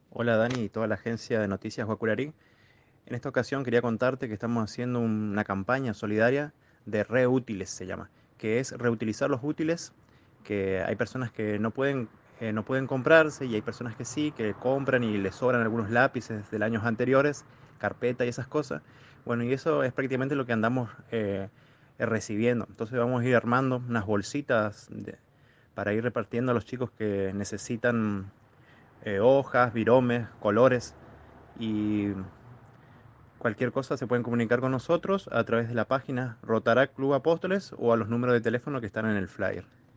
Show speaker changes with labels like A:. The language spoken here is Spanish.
A: Hola Dani y toda la agencia de noticias Guacurarí. En esta ocasión quería contarte que estamos haciendo una campaña solidaria de reútiles, se llama, que es reutilizar los útiles, que hay personas que no pueden comprarse y hay personas que sí, que compran y les sobran algunos lápices de años anteriores, carpeta y esas cosas. Bueno, y eso es prácticamente lo que andamos recibiendo. Entonces vamos a ir armando unas bolsitas para ir repartiendo a los chicos que necesitan hojas, viromes, colores y cualquier cosa se pueden comunicar con nosotros a través de la página Rotaract Club Apóstoles o a los números de teléfono que están en el flyer.